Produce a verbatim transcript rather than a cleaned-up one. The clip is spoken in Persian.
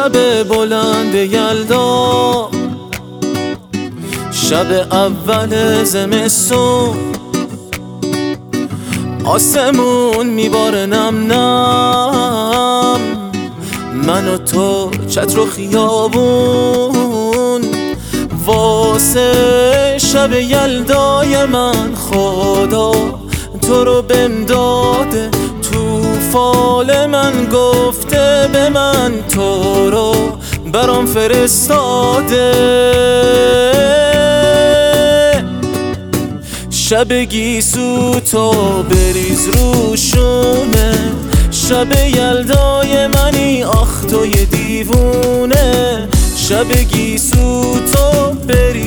شب بلند یلدا، شب اول زمستون، آسمون میباره نم نم، من و تو چتر و خیابون. واسه شب یلدای من خدا تو رو بهم داده، تو فال من گفته به من تو رو برام فرستاده. شب گیسو تو بریز روشونه، شب یلدای منی آخ تو یه دیوونه. شب گیسو تو